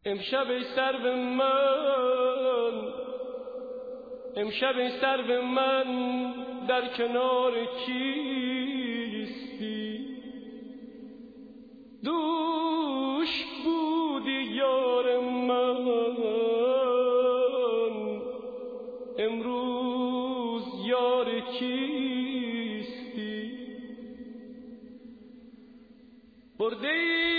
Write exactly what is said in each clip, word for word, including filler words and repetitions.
امشب ای سرو من، امشب ای سرو من در کنار کیستی؟ دوش بودی یار من، امروز یار کیستی؟ برده ای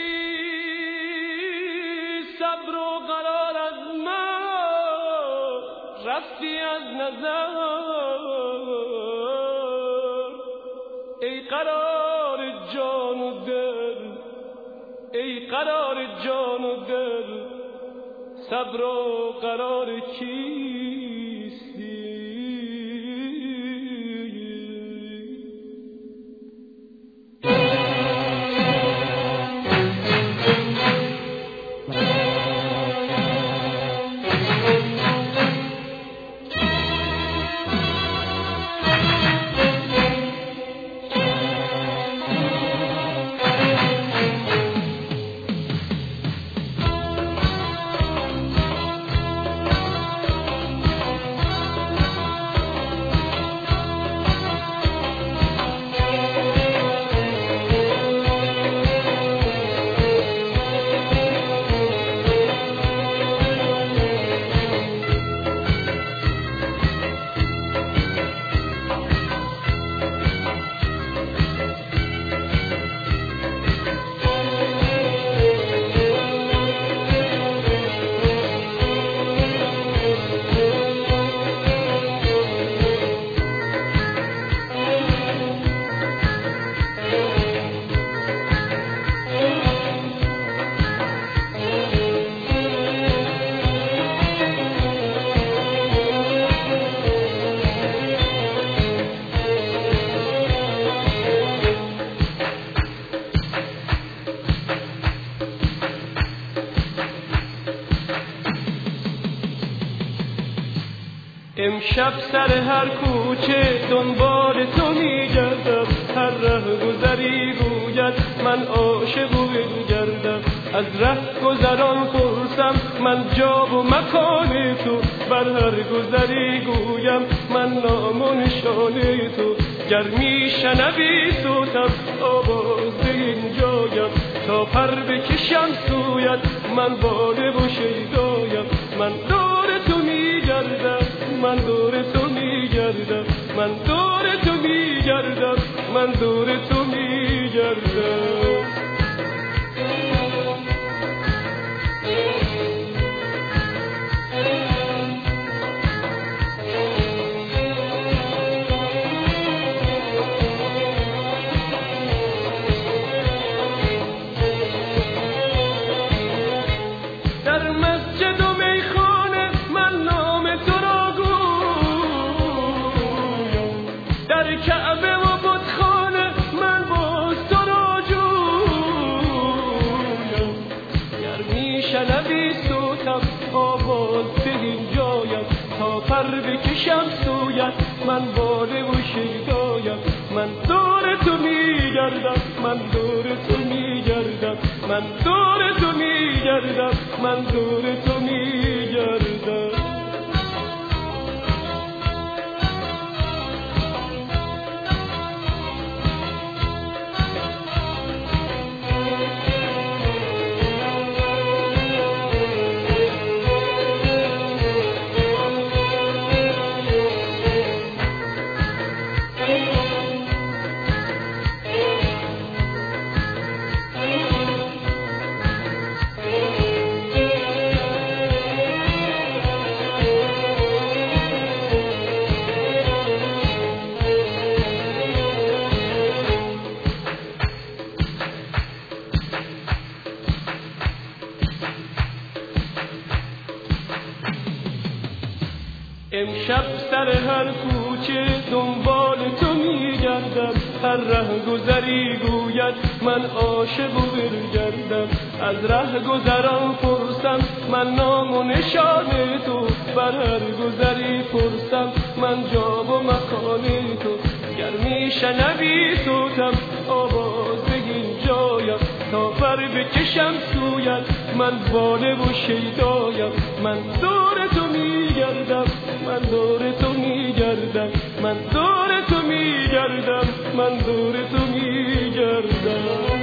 صبر و قرار از من، رفتی از نظر. ای قرار جان و دل، ای قرار جان و دل، صبر و قرار کیستی؟ امشب سر هر کوچه دنبال تو میگردم، هر ره گذری گوید من عاشق و بگردم. از ره گذران پرسم من جا و مکان تو، بر هر گذری گویم من نام و نشان تو. گر میشنوی صوتم آواز اینجایم، تا پر بکشم سویت من باده و شیدایم. من دور تو میگردم، من دور تو میگردم، من دور تو میگردم، من دور تو میگردم. در مسجد و میخانه من نام تو را گویم، در کعبه و بتخانه من باز تو را جویم. گر میشنوی صوتم آواز به اینجایم، تا پر بکشم سویت من باده و شیدایم. من دور تو میگردم، من دور تو میگردم، من دور تو میگردم، من دور تو میگردم. امشب سر هر کوچه دنبال تو میگردم، هر ره گذری گوید من عاشق و برگردم. از ره گذران پرسم من نام و نشان تو، بر هر گذری پرسم من جا و مکان تو. گر میشنوی صوتم آواز بگین جایم، تا پر بکشم سویت. من باله و شیدایم، من دور تو میگردم، من دور تو میگردم، من دور تو میگردم، من دور تو میگردم.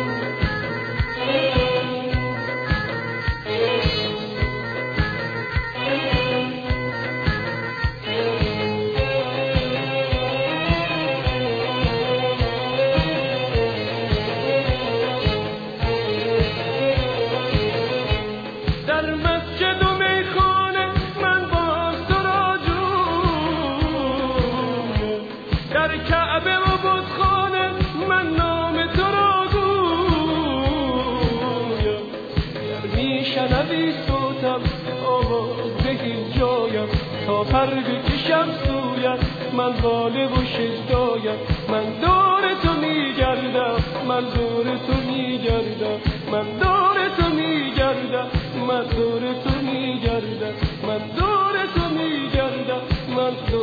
شنوی صوتم آواز بگیر جایم، تا پر بکشم سویت. من باله و شیدایم، من دور تو میگردم، من دور تو میگردم، من دور تو میگردم، من دور تو میگردم، من دور تو میگردم، من دور